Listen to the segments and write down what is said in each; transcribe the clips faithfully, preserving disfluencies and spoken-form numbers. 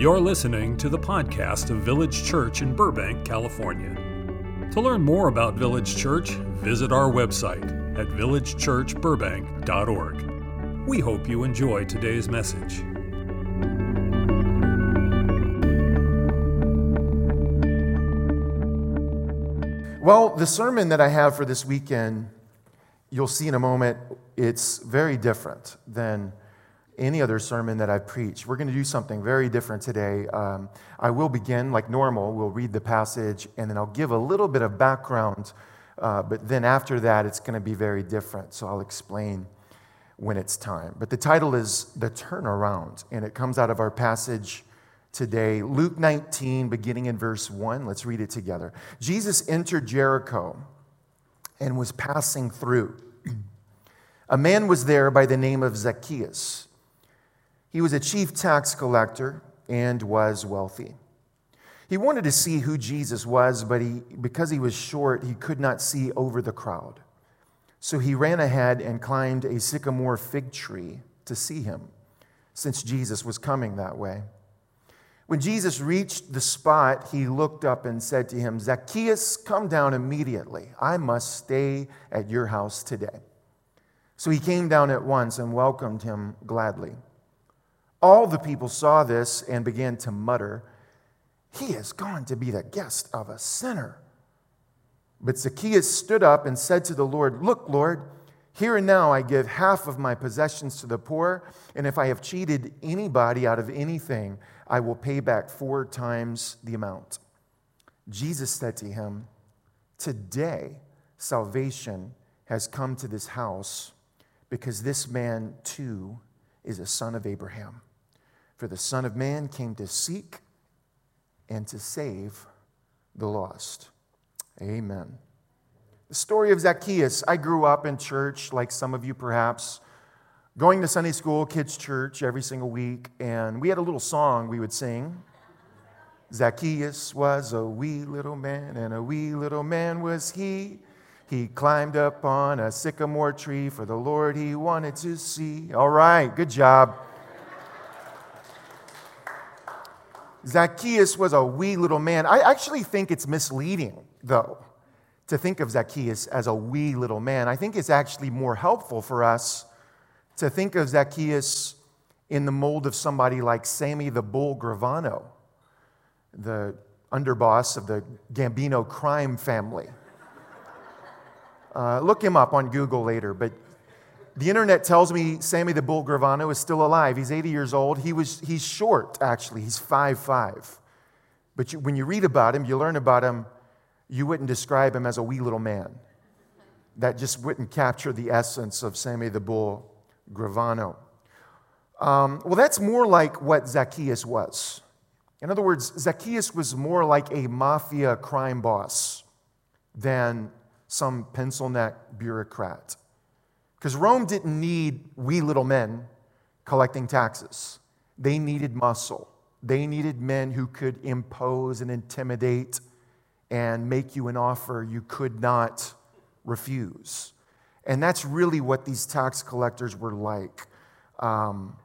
You're listening to the podcast of Village Church in Burbank, California. To learn more about Village Church, visit our website at village church burbank dot org. We hope you enjoy today's message. Well, the sermon that I have for this weekend, you'll see in a moment, it's very different than any other sermon that I've preached. We're going to do something very different today. Um, I will begin like normal. We'll read the passage, and then I'll give a little bit of background, uh, but then after that, it's going to be very different, so I'll explain when it's time. But the title is The Turnaround, and it comes out of our passage today, Luke nineteen, beginning in verse one. Let's read it together. Jesus entered Jericho and was passing through. A man was there by the name of Zacchaeus. He was a chief tax collector and was wealthy. He wanted to see who Jesus was, but he, because he was short, he could not see over the crowd. So he ran ahead and climbed a sycamore fig tree to see him, since Jesus was coming that way. When Jesus reached the spot, he looked up and said to him, "Zacchaeus, come down immediately. I must stay at your house today." So he came down at once and welcomed him gladly. All the people saw this and began to mutter, "He has gone to be the guest of a sinner." But Zacchaeus stood up and said to the Lord, "Look, Lord, here and now I give half of my possessions to the poor, and if I have cheated anybody out of anything, I will pay back four times the amount." Jesus said to him, "Today salvation has come to this house, because this man too is a son of Abraham. For the Son of Man came to seek and to save the lost." Amen. The story of Zacchaeus. I grew up in church, like some of you perhaps, going to Sunday school, kids' church every single week, and we had a little song we would sing. Zacchaeus was a wee little man, and a wee little man was he. He climbed up on a sycamore tree for the Lord he wanted to see. All right, good job. Zacchaeus was a wee little man. I actually think it's misleading, though, to think of Zacchaeus as a wee little man. I think it's actually more helpful for us to think of Zacchaeus in the mold of somebody like Sammy the Bull Gravano, the underboss of the Gambino crime family. Uh, look him up on Google later, but the internet tells me Sammy the Bull Gravano is still alive. He's eighty years old. He was, he's short, actually. He's five foot five. But you, when you read about him, you learn about him, you wouldn't describe him as a wee little man. That just wouldn't capture the essence of Sammy the Bull Gravano. Um, well, that's more like what Zacchaeus was. In other words, Zacchaeus was more like a mafia crime boss than some pencil-neck bureaucrat. Because Rome didn't need wee little men collecting taxes. They needed muscle. They needed men who could impose and intimidate and make you an offer you could not refuse. And that's really what these tax collectors were like. Um,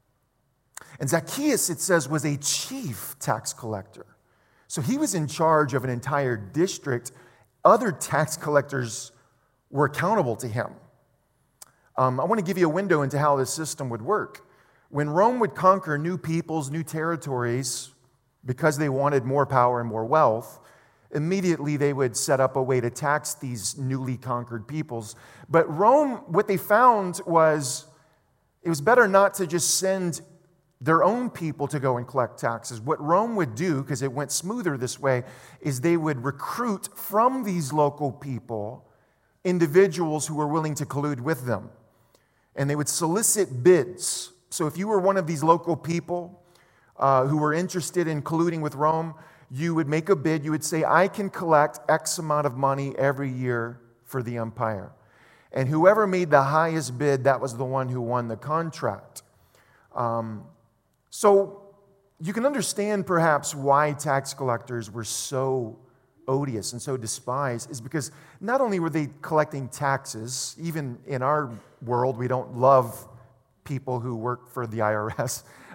and Zacchaeus, it says, was a chief tax collector. So he was in charge of an entire district. Other tax collectors were accountable to him. Um, I want to give you a window into how this system would work. When Rome would conquer new peoples, new territories, because they wanted more power and more wealth, immediately they would set up a way to tax these newly conquered peoples. But Rome, what they found was it was better not to just send their own people to go and collect taxes. What Rome would do, because it went smoother this way, is they would recruit from these local people individuals who were willing to collude with them. And they would solicit bids. So if you were one of these local people uh, who were interested in colluding with Rome, you would make a bid. You would say, "I can collect X amount of money every year for the empire." And whoever made the highest bid, that was the one who won the contract. Um, so you can understand perhaps why tax collectors were so odious and so despised, is because not only were they collecting taxes, even in our world, we don't love people who work for the I R S.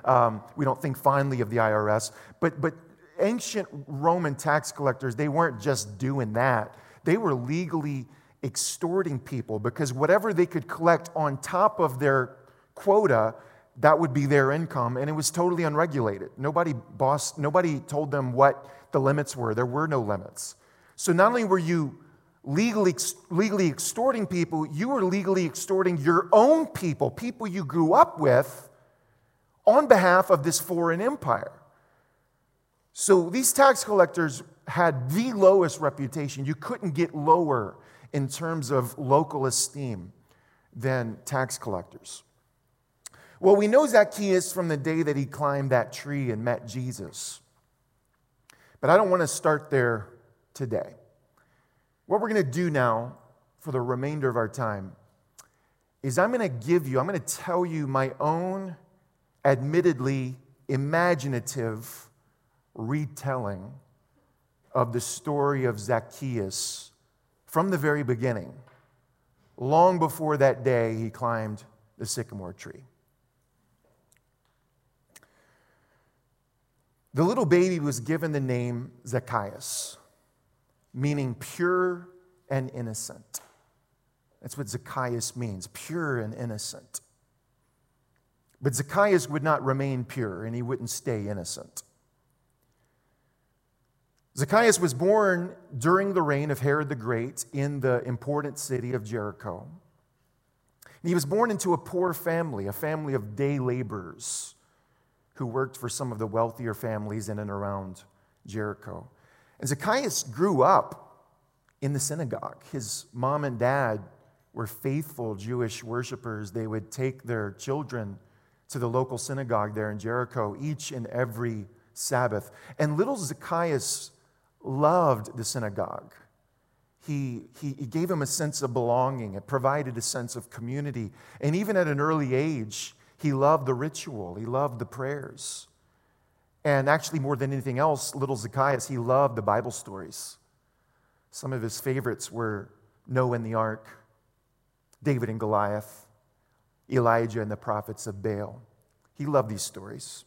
Um, we don't think fondly of the I R S. But, but ancient Roman tax collectors, they weren't just doing that. They were legally extorting people because whatever they could collect on top of their quota, that would be their income, and it was totally unregulated. Nobody boss, nobody told them what the limits were. There were no limits. So not only were you legally, legally extorting people, you were legally extorting your own people, people you grew up with, on behalf of this foreign empire. So these tax collectors had the lowest reputation. You couldn't get lower in terms of local esteem than tax collectors. Well, we know Zacchaeus from the day that he climbed that tree and met Jesus. But I don't want to start there today. What we're going to do now for the remainder of our time is I'm going to give you, I'm going to tell you my own admittedly imaginative retelling of the story of Zacchaeus from the very beginning, long before that day he climbed the sycamore tree. The little baby was given the name Zacchaeus, meaning pure and innocent. That's what Zacchaeus means, pure and innocent. But Zacchaeus would not remain pure, and he wouldn't stay innocent. Zacchaeus was born during the reign of Herod the Great in the important city of Jericho. He was born into a poor family, a family of day laborers who worked for some of the wealthier families in and around Jericho. And Zacchaeus grew up in the synagogue. His mom and dad were faithful Jewish worshipers. They would take their children to the local synagogue there in Jericho each and every Sabbath. And little Zacchaeus loved the synagogue. He, he, he gave him a sense of belonging. It provided a sense of community. And even at an early age, he loved the ritual. He loved the prayers. And actually, more than anything else, little Zacchaeus, he loved the Bible stories. Some of his favorites were Noah and the ark, David and Goliath, Elijah and the prophets of Baal. He loved these stories.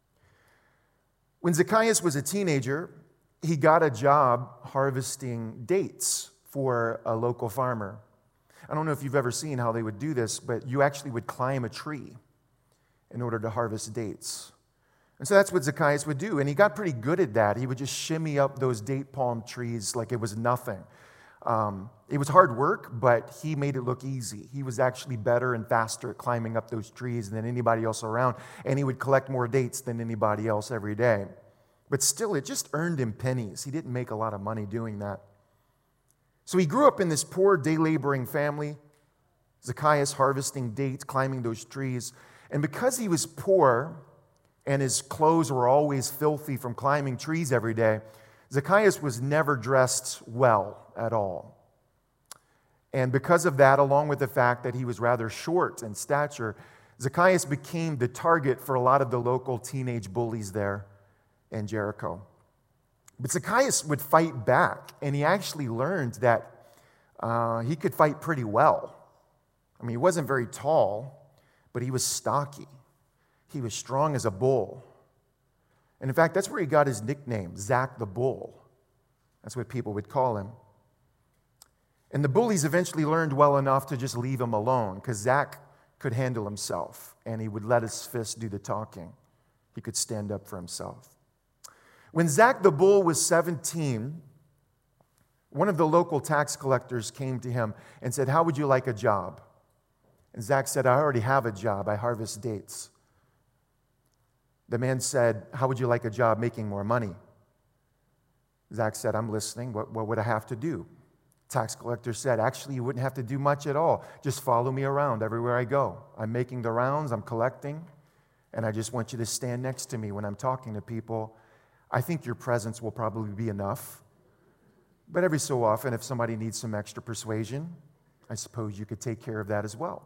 When Zacchaeus was a teenager, he got a job harvesting dates for a local farmer. I don't know if you've ever seen how they would do this, but you actually would climb a tree in order to harvest dates. And so that's what Zacchaeus would do. And he got pretty good at that. He would just shimmy up those date palm trees like it was nothing. Um, it was hard work, but he made it look easy. He was actually better and faster at climbing up those trees than anybody else around. And he would collect more dates than anybody else every day. But still, it just earned him pennies. He didn't make a lot of money doing that. So he grew up in this poor day laboring family, Zacchaeus harvesting dates, climbing those trees. And because he was poor and his clothes were always filthy from climbing trees every day, Zacchaeus was never dressed well at all. And because of that, along with the fact that he was rather short in stature, Zacchaeus became the target for a lot of the local teenage bullies there in Jericho. But Zacchaeus would fight back, and he actually learned that uh, he could fight pretty well. I mean, he wasn't very tall, but he was stocky. He was strong as a bull. And in fact, that's where he got his nickname, Zac the Bull. That's what people would call him. And the bullies eventually learned well enough to just leave him alone, because Zac could handle himself, and he would let his fists do the talking. He could stand up for himself. When Zac the Bull was seventeen, one of the local tax collectors came to him and said, "How would you like a job?" And Zac said, "I already have a job. I harvest dates." The man said, "How would you like a job making more money?" Zac said, "I'm listening. What, what would I have to do?" Tax collector said, "Actually, you wouldn't have to do much at all. Just follow me around everywhere I go. I'm making the rounds, I'm collecting, and I just want you to stand next to me when I'm talking to people. I think your presence will probably be enough. But every so often, if somebody needs some extra persuasion, I suppose you could take care of that as well."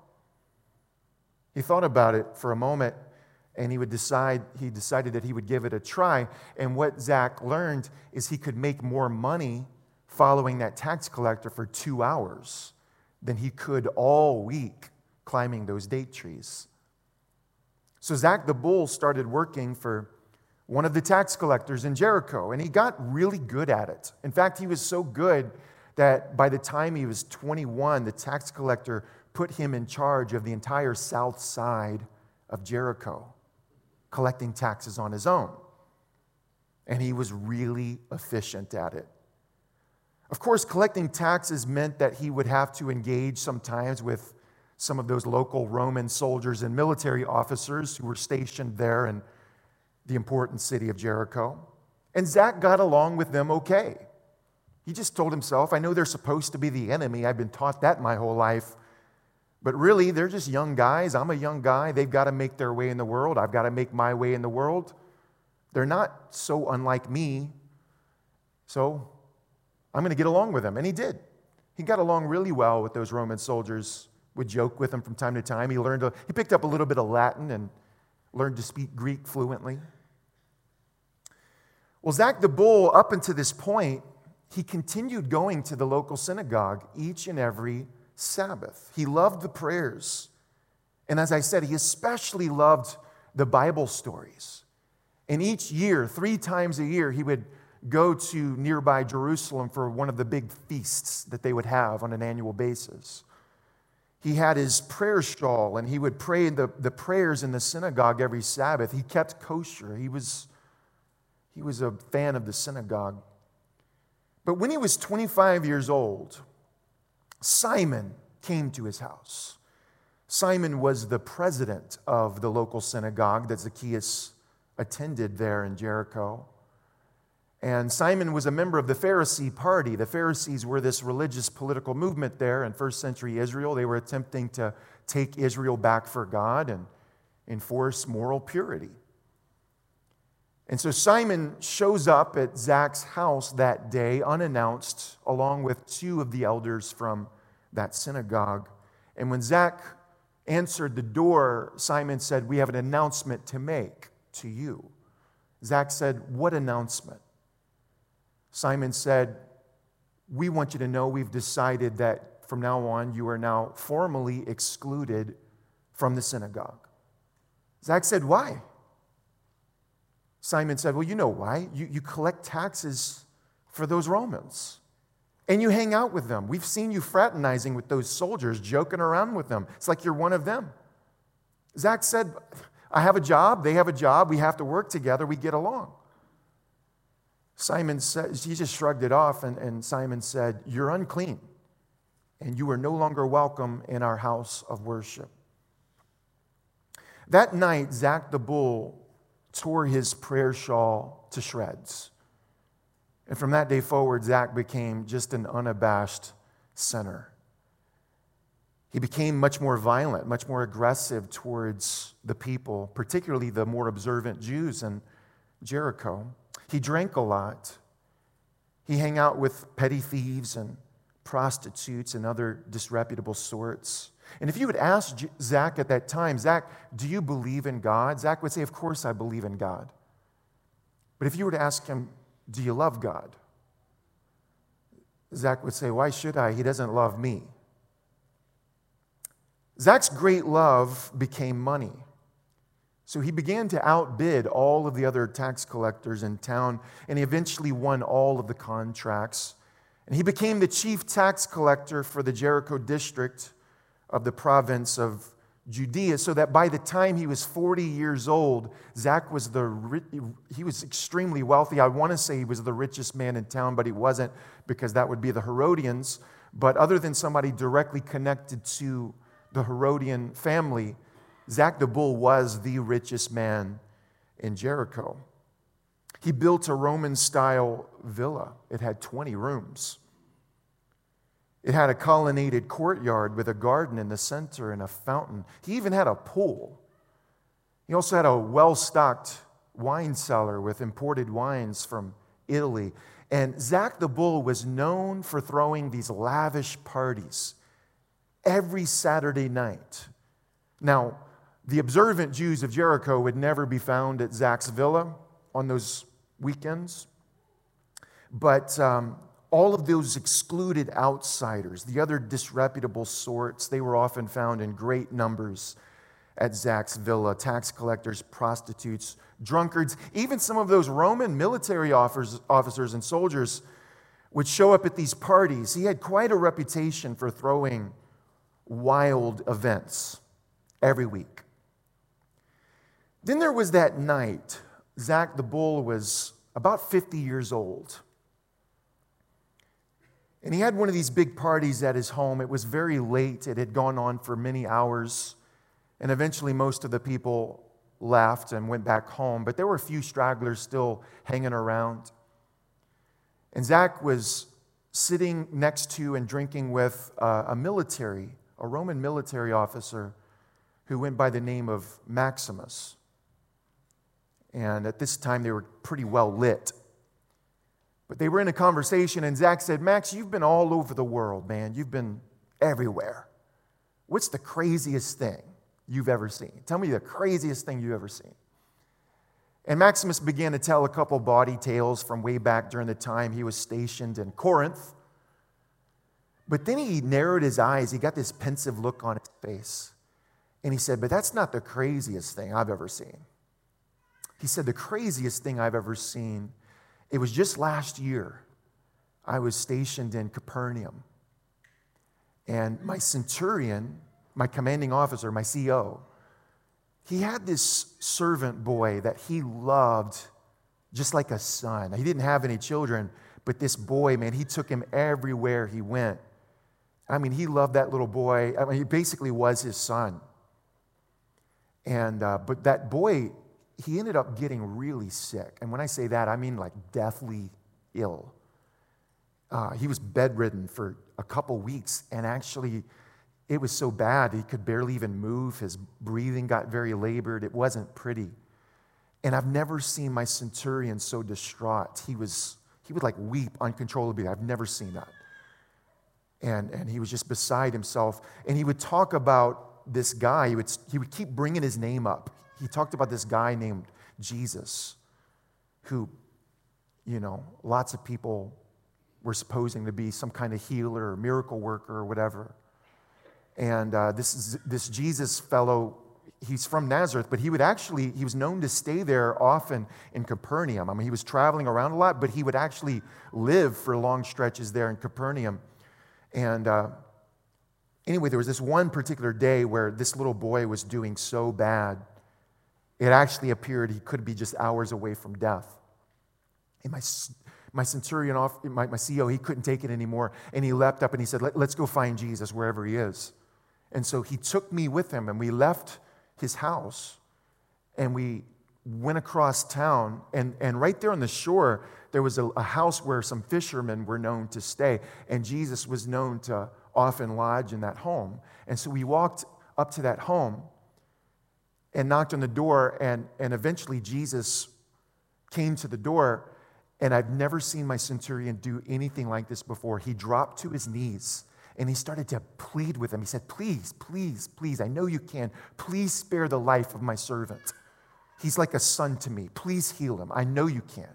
He thought about it for a moment, and he would decide, he decided that he would give it a try. And what Zac learned is he could make more money following that tax collector for two hours than he could all week climbing those date trees. So Zach the bull started working for one of the tax collectors in Jericho, and he got really good at it. In fact, he was so good that by the time he was twenty-one, the tax collector put him in charge of the entire south side of Jericho, collecting taxes on his own. And he was really efficient at it. Of course, collecting taxes meant that he would have to engage sometimes with some of those local Roman soldiers and military officers who were stationed there in the important city of Jericho. And Zach got along with them okay. He just told himself, I know they're supposed to be the enemy. I've been taught that my whole life. But really, they're just young guys. I'm a young guy. They've got to make their way in the world. I've got to make my way in the world. They're not so unlike me. So I'm going to get along with them. And he did. He got along really well with those Roman soldiers, would joke with them from time to time. He learned, to, he picked up a little bit of Latin and learned to speak Greek fluently. Well, Zach the bull, up until this point, he continued going to the local synagogue each and every Sabbath. He loved the prayers. And as I said, he especially loved the Bible stories. And each year, three times a year, he would go to nearby Jerusalem for one of the big feasts that they would have on an annual basis. He had his prayer shawl, and he would pray the, the prayers in the synagogue every Sabbath. He kept kosher. He was, he was a fan of the synagogue. But when he was twenty-five years old, Simon came to his house. Simon was the president of the local synagogue that Zacchaeus attended there in Jericho. And Simon was a member of the Pharisee party. The Pharisees were this religious political movement there in first century Israel. They were attempting to take Israel back for God and enforce moral purity. And so Simon shows up at Zach's house that day unannounced, along with two of the elders from that synagogue. And when Zach answered the door, Simon said, we have an announcement to make to you. Zach said, what announcement? Simon said, we want you to know we've decided that from now on you are now formally excluded from the synagogue. Zach said, why? Simon said, well, you know why. You, you collect taxes for those Romans. And you hang out with them. We've seen you fraternizing with those soldiers, joking around with them. It's like you're one of them. Zach said, I have a job. They have a job. We have to work together. We get along. Simon said, he just shrugged it off, and, and Simon said, you're unclean, and you are no longer welcome in our house of worship. That night, Zach the bull tore his prayer shawl to shreds. And from that day forward, Zach became just an unabashed sinner. He became much more violent, much more aggressive towards the people, particularly the more observant Jews in Jericho. He drank a lot. He hung out with petty thieves and prostitutes and other disreputable sorts. And if you would ask Zach at that time, Zach, do you believe in God? Zach would say, of course I believe in God. But if you were to ask him, do you love God? Zach would say, why should I? He doesn't love me. Zach's great love became money. So he began to outbid all of the other tax collectors in town, and he eventually won all of the contracts. And he became the chief tax collector for the Jericho district of the province of Judea, so that by the time he was forty years old, Zach was the he was extremely wealthy. I want to say he was the richest man in town, but he wasn't, because that would be the Herodians. But other than somebody directly connected to the Herodian family, Zach the bull was the richest man in Jericho. He built a Roman-style villa. It had twenty rooms. It had a colonnaded courtyard with a garden in the center and a fountain. He even had a pool. He also had a well-stocked wine cellar with imported wines from Italy. And Zach the bull was known for throwing these lavish parties every Saturday night. Now, the observant Jews of Jericho would never be found at Zach's villa on those weekends. But um, all of those excluded outsiders, the other disreputable sorts, they were often found in great numbers at Zach's villa, tax collectors, prostitutes, drunkards, even some of those Roman military officers and soldiers would show up at these parties. He had quite a reputation for throwing wild events every week. Then there was that night. Zach the Bull was about fifty years old. And he had one of these big parties at his home. It was very late. It had gone on for many hours. And eventually most of the people left and went back home. But there were a few stragglers still hanging around. And Zach was sitting next to and drinking with uh, a military, a Roman military officer who went by the name of Maximus. And at this time, they were pretty well lit. But they were in a conversation, and Zach said, Max, you've been all over the world, man. You've been everywhere. What's the craziest thing you've ever seen? Tell me the craziest thing you've ever seen. And Maximus began to tell a couple bawdy tales from way back during the time he was stationed in Corinth. But then he narrowed his eyes. He got this pensive look on his face. And he said, but that's not the craziest thing I've ever seen. He said, the craziest thing I've ever seen, it was just last year. I was stationed in Capernaum. And my centurion, my commanding officer, my C O, he had this servant boy that he loved just like a son. He didn't have any children, but this boy, man, he took him everywhere he went. I mean, he loved that little boy. I mean, he basically was his son. And uh, but that boy, he ended up getting really sick. And when I say that, I mean like deathly ill. Uh, he was bedridden for a couple weeks, and actually, it was so bad he could barely even move. His breathing got very labored. It wasn't pretty. And I've never seen my centurion so distraught. He was he would like weep uncontrollably. I've never seen that. And, and he was just beside himself. And he would talk about this guy. He would, he would keep bringing his name up. He talked about this guy named Jesus, who, you know, lots of people were supposing to be some kind of healer or miracle worker or whatever. And uh, this is, this Jesus fellow, he's from Nazareth, but he would actually, he was known to stay there often in Capernaum. I mean, he was traveling around a lot, but he would actually live for long stretches there in Capernaum. And uh, anyway, there was this one particular day where this little boy was doing so bad, it actually appeared he could be just hours away from death. And my my centurion, off, my, my C O, he couldn't take it anymore, and he leapt up and he said, Let, let's go find Jesus wherever he is. And so he took me with him, and we left his house, and we went across town, and, and right there on the shore, there was a, a house where some fishermen were known to stay, and Jesus was known to often lodge in that home. And so we walked up to that home and knocked on the door, and, and eventually Jesus came to the door, and I've never seen my centurion do anything like this before. He dropped to his knees, and he started to plead with him. He said, please, please, please, I know you can. Please spare the life of my servant. He's like a son to me. Please heal him. I know you can.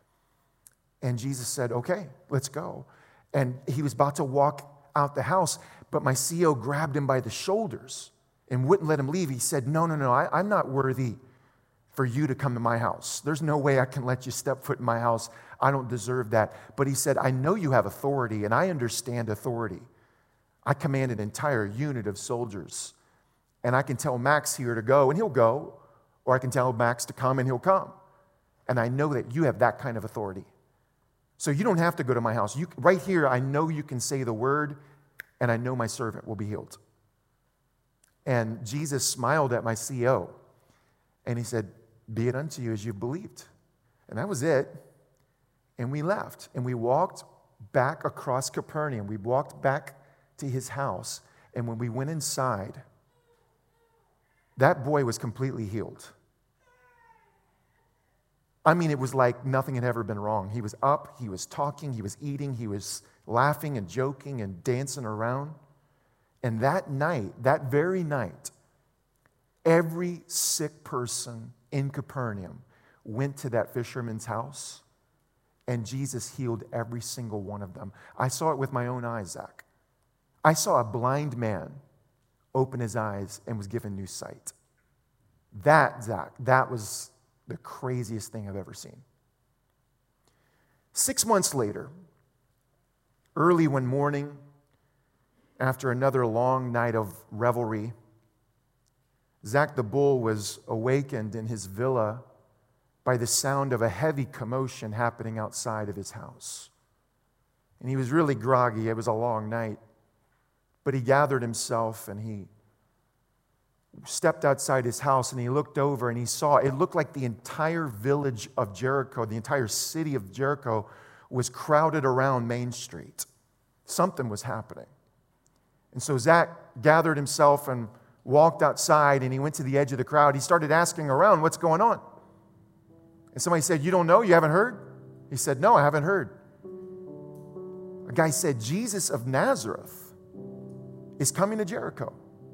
And Jesus said, okay, let's go. And he was about to walk out the house, but my C O grabbed him by the shoulders and wouldn't let him leave. He said, no, no, no, I, I'm not worthy for you to come to my house. There's no way I can let you step foot in my house. I don't deserve that. But he said, I know you have authority, and I understand authority. I command an entire unit of soldiers, and I can tell Max here to go, and he'll go, or I can tell Max to come, and he'll come. And I know that you have that kind of authority. So you don't have to go to my house. You, right here, I know you can say the word, and I know my servant will be healed. And Jesus smiled at my C O, and he said, be it unto you as you believed. And that was it. And we left, and we walked back across Capernaum. We walked back to his house, and when we went inside, that boy was completely healed. I mean, it was like nothing had ever been wrong. He was up, he was talking, he was eating, he was laughing and joking and dancing around. And that night, that very night, every sick person in Capernaum went to that fisherman's house, and Jesus healed every single one of them. I saw it with my own eyes, Zach. I saw a blind man open his eyes and was given new sight. That, Zach, that was the craziest thing I've ever seen. Six months later, early one morning, after another long night of revelry, Zach the bull was awakened in his villa by the sound of a heavy commotion happening outside of his house. And he was really groggy. It was a long night. But he gathered himself and he stepped outside his house and he looked over and he saw, it looked like the entire village of Jericho, the entire city of Jericho was crowded around Main Street. Something was happening. And so Zach gathered himself and walked outside and he went to the edge of the crowd. He started asking around, what's going on? And somebody said, you don't know? You haven't heard? He said, no, I haven't heard. A guy said, Jesus of Nazareth is coming to Jericho.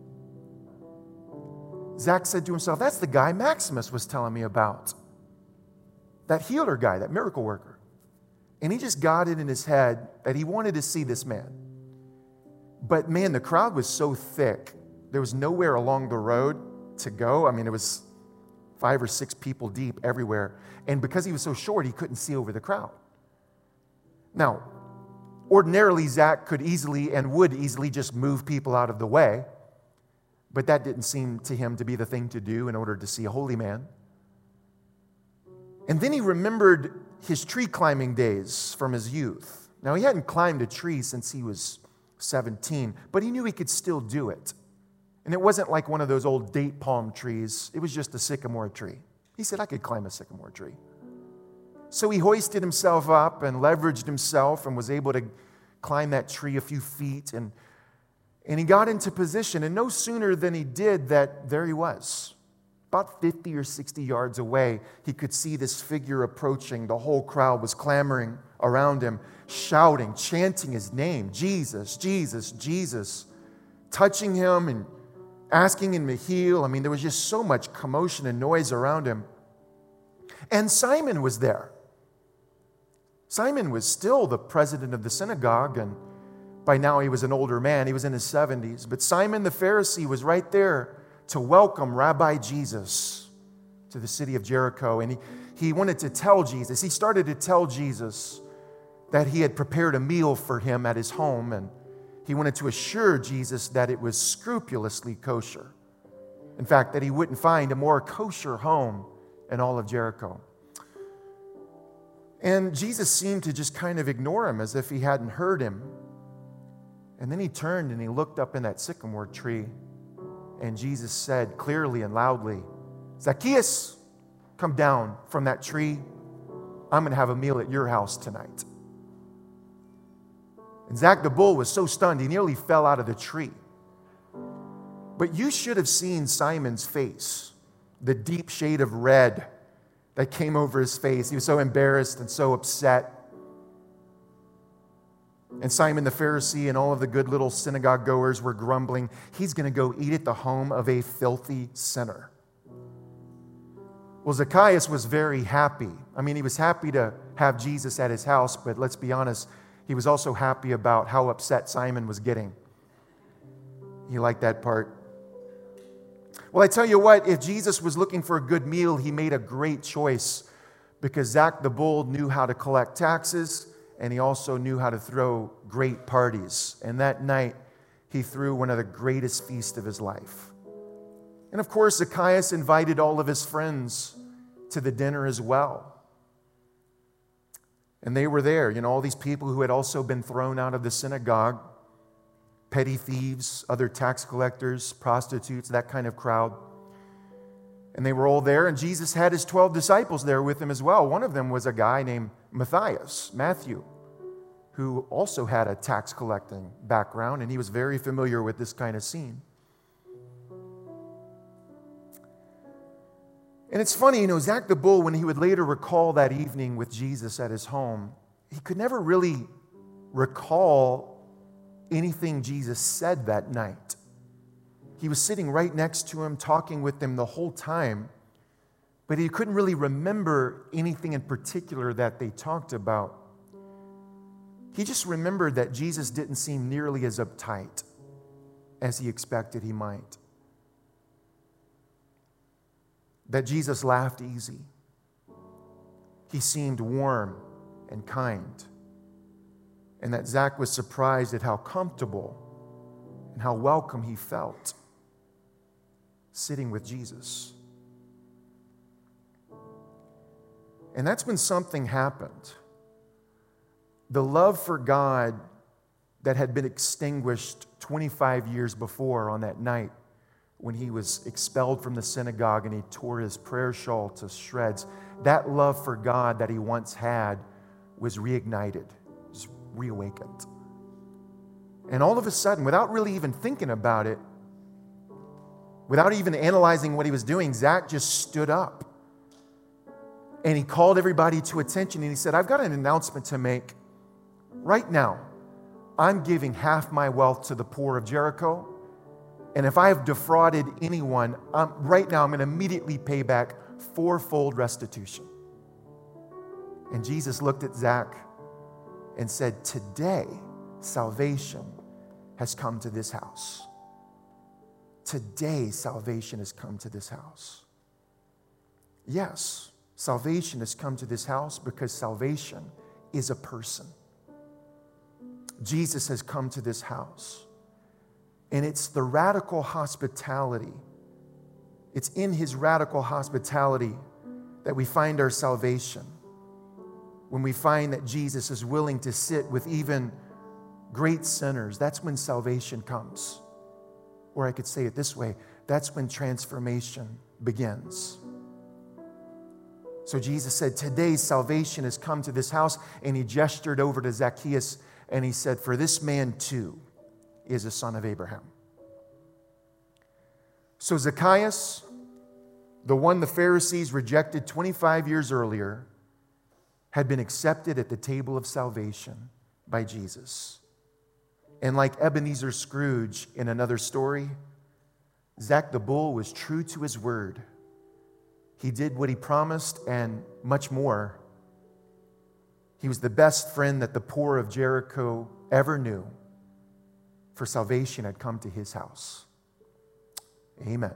Zach said to himself, that's the guy Maximus was telling me about. That healer guy, that miracle worker. And he just got it in his head that he wanted to see this man. But man, the crowd was so thick. There was nowhere along the road to go. I mean, it was five or six people deep everywhere. And because he was so short, he couldn't see over the crowd. Now, ordinarily, Zach could easily and would easily just move people out of the way. But that didn't seem to him to be the thing to do in order to see a holy man. And then he remembered his tree climbing days from his youth. Now, he hadn't climbed a tree since he was seventeen, but he knew he could still do it. And it wasn't like one of those old date palm trees. It was just a sycamore tree. He said, I could climb a sycamore tree. So he hoisted himself up and leveraged himself and was able to climb that tree a few feet. And, and he got into position. And no sooner than he did that, there he was. About fifty or sixty yards away, he could see this figure approaching. The whole crowd was clamoring around him, shouting, chanting his name, Jesus, Jesus, Jesus, touching him and asking him to heal. I mean, there was just so much commotion and noise around him. And Simon was there. Simon was still the president of the synagogue, and by now he was an older man. He was in his seventies. But Simon the Pharisee was right there to welcome Rabbi Jesus to the city of Jericho. And he, he wanted to tell Jesus, he started to tell Jesus that he had prepared a meal for him at his home, and he wanted to assure Jesus that it was scrupulously kosher. In fact, that he wouldn't find a more kosher home in all of Jericho. And Jesus seemed to just kind of ignore him as if he hadn't heard him. And then he turned and he looked up in that sycamore tree, and Jesus said clearly and loudly, Zacchaeus, come down from that tree. I'm going to have a meal at your house tonight. And Zach the bull was so stunned, he nearly fell out of the tree. But you should have seen Simon's face, the deep shade of red that came over his face. He was so embarrassed and so upset. And Simon the Pharisee and all of the good little synagogue goers were grumbling, he's going to go eat at the home of a filthy sinner. Well, Zacchaeus was very happy. I mean, he was happy to have Jesus at his house, but let's be honest, he was also happy about how upset Simon was getting. He liked that part. Well, I tell you what, if Jesus was looking for a good meal, he made a great choice, because Zach the bull knew how to collect taxes, and he also knew how to throw great parties. And that night, he threw one of the greatest feasts of his life. And of course, Zacchaeus invited all of his friends to the dinner as well. And they were there, you know, all these people who had also been thrown out of the synagogue, petty thieves, other tax collectors, prostitutes, that kind of crowd. And they were all there, and Jesus had his twelve disciples there with him as well. One of them was a guy named Matthias, Matthew, who also had a tax collecting background, and he was very familiar with this kind of scene. And it's funny, you know, Zach the bull, when he would later recall that evening with Jesus at his home, he could never really recall anything Jesus said that night. He was sitting right next to him, talking with him the whole time, but he couldn't really remember anything in particular that they talked about. He just remembered that Jesus didn't seem nearly as uptight as he expected he might. that Jesus laughed easy. He seemed warm and kind. And that Zach was surprised at how comfortable and how welcome he felt sitting with Jesus. And that's when something happened. The love for God that had been extinguished twenty-five years before on that night when he was expelled from the synagogue and he tore his prayer shawl to shreds, that love for God that he once had was reignited, was reawakened. And all of a sudden, without really even thinking about it, without even analyzing what he was doing, Zach just stood up. And he called everybody to attention and he said, I've got an announcement to make. Right now, I'm giving half my wealth to the poor of Jericho. And if I have defrauded anyone, um, right now I'm going to immediately pay back fourfold restitution. And Jesus looked at Zach and said, today, salvation has come to this house. Today, salvation has come to this house. Yes, salvation has come to this house because salvation is a person. Jesus has come to this house. And it's the radical hospitality. It's in his radical hospitality that we find our salvation. When we find that Jesus is willing to sit with even great sinners, that's when salvation comes. Or I could say it this way, that's when transformation begins. So Jesus said, today salvation has come to this house, and he gestured over to Zacchaeus and he said, for this man too is a son of Abraham. So Zacchaeus, the one the Pharisees rejected twenty-five years earlier, had been accepted at the table of salvation by Jesus. And like Ebenezer Scrooge in another story, Zach the bull was true to his word. He did what he promised and much more. He was the best friend that the poor of Jericho ever knew, for salvation had come to his house. Amen.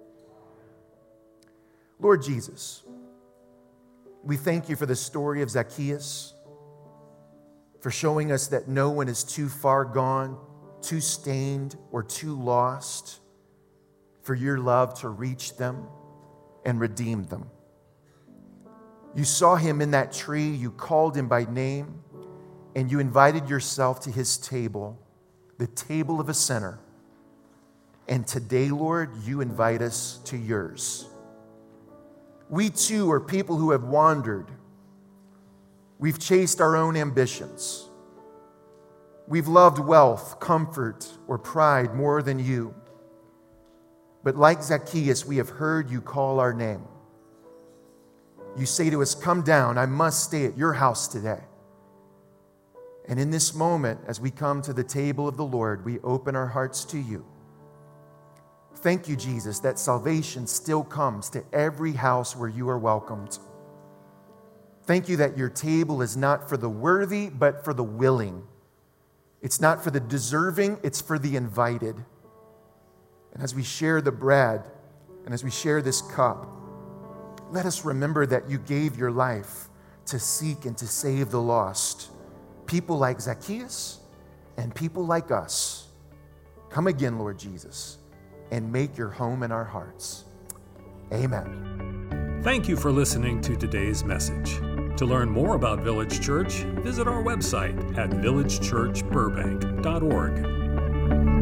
Lord Jesus, we thank you for the story of Zacchaeus, for showing us that no one is too far gone, too stained, or too lost for your love to reach them and redeem them. You saw him in that tree, you called him by name, and you invited yourself to his table, the table of a sinner. And today, Lord, you invite us to yours. We too are people who have wandered. We've chased our own ambitions. We've loved wealth, comfort, or pride more than you. But like Zacchaeus, we have heard you call our name. You say to us, come down, I must stay at your house today. And in this moment, as we come to the table of the Lord, we open our hearts to you. Thank you, Jesus, that salvation still comes to every house where you are welcomed. Thank you that your table is not for the worthy, but for the willing. It's not for the deserving, it's for the invited. And as we share the bread, and as we share this cup, let us remember that you gave your life to seek and to save the lost. People like Zacchaeus and people like us. Come again, Lord Jesus, and make your home in our hearts. Amen. Thank you for listening to today's message. To learn more about Village Church, visit our website at village church burbank dot org.